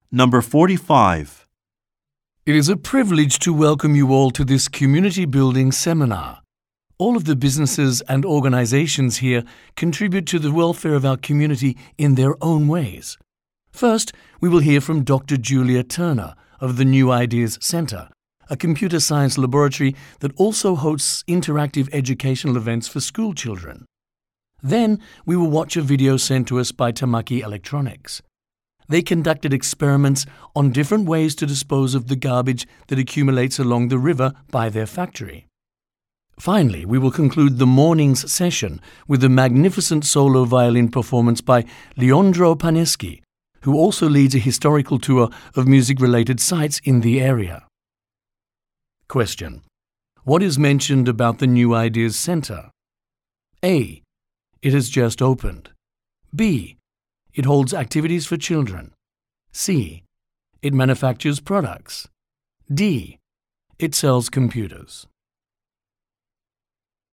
Number 45. It is a privilege to welcome you all to this community building seminar. All of the businesses and organizations here contribute to the welfare of our community in their own ways. First, we will hear from Dr. Julia Turner of the New Ideas Center, a computer science laboratory that also hosts interactive educational events for school children. Then, we will watch a video sent to us by Tamaki Electronics. They conducted experiments on different ways to dispose of the garbage that accumulates along the river by their factory. Finally, we will conclude the morning's session with a magnificent solo violin performance by Leandro Paneschi, who also leads a historical tour of music-related sites in the area. Question: what is mentioned about the New Ideas Center? A. It has just opened. B. It holds activities for children. C. It manufactures products. D. It sells computers.